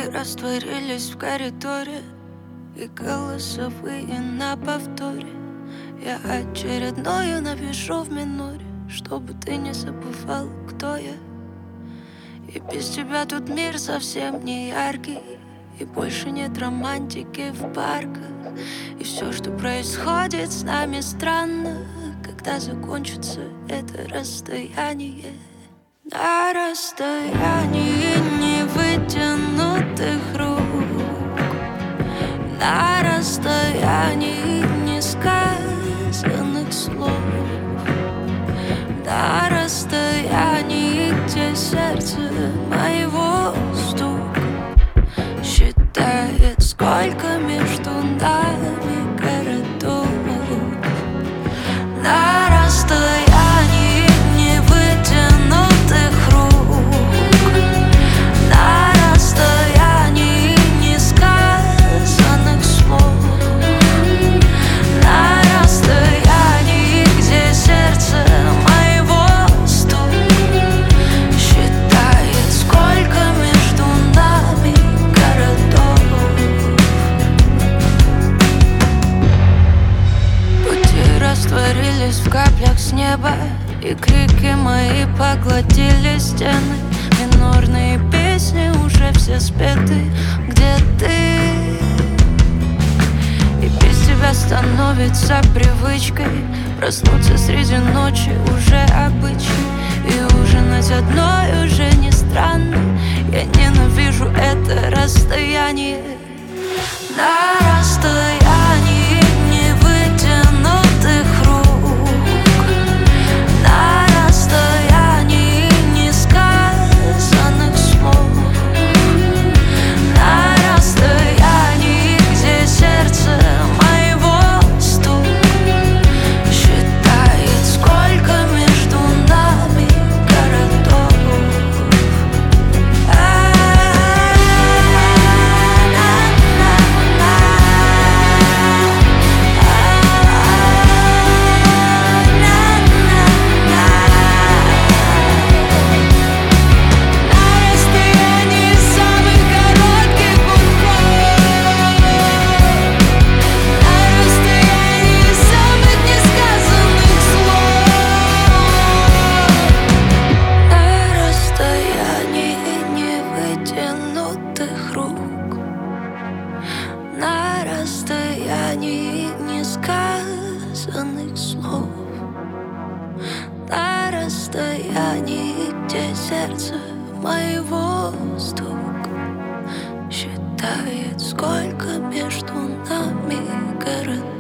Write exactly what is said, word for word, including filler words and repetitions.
Растворились в коридоре, и голосовые на повторе. Я очередную напишу в миноре, чтобы ты не забывал, кто я. И без тебя тут мир совсем не яркий, и больше нет романтики в парках. И все, что происходит с нами, странно. Когда закончится это расстояние? На расстоянии невытянутых рук, на расстоянии несказанных слов, на расстоянии, где сердце моего стук считает, сколько между нами городов. На расстоянии невытянутых рук, на расстоянии несказанных слов, на расстоянии, где сердце моего стук считает, сколько между нами городов. Пути растворились в каплях с неба, и крики мои поглотили стены. Минорные песни уже все спеты. Где ты? И без тебя становится привычкой проснуться среди ночи уже обычай. И ужинать одной уже не странно. Я ненавижу это расстояние. На расстоянии невытянутых рук, на расстоянии несказанных слов, на расстоянии, где сердце моего стук считает, сколько между нами городов. На расстоянии несказанных слов, на расстоянии, где сердце моего стук считает, сколько между нами городов.